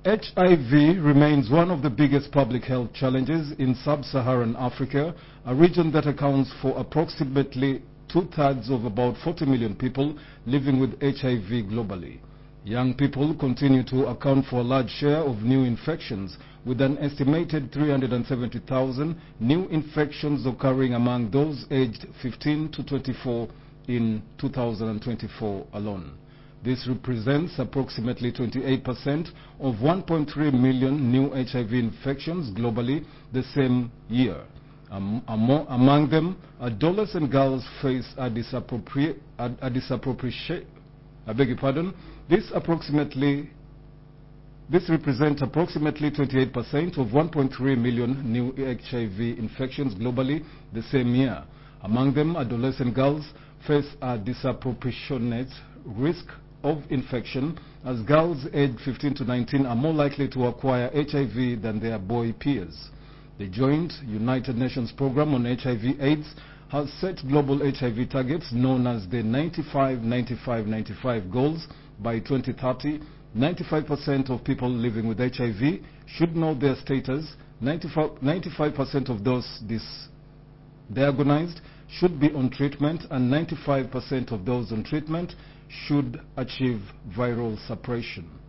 HIV remains one of the biggest public health challenges in sub-Saharan Africa, a region that accounts for approximately two-thirds of about 40 million people living with HIV globally. Young people continue to account for a large share of new infections, with an estimated 370,000 new infections occurring among those aged 15 to 24 in 2024 alone. This represents approximately 28% of 1.3 million new HIV infections globally the same year. Among them, adolescent girls face a disappropriation. This represents approximately 28% of 1.3 million new HIV infections globally the same year. Among them, adolescent girls face a disproportionate risk of infection, as girls aged 15 to 19 are more likely to acquire HIV than their boy peers. The joint United Nations Programme on HIV/AIDS has set global HIV targets known as the 95-95-95 goals. By 2030, 95% of people living with HIV should know their status, 95% of those diagnosed should be on treatment, and 95% of those on treatment should achieve viral suppression.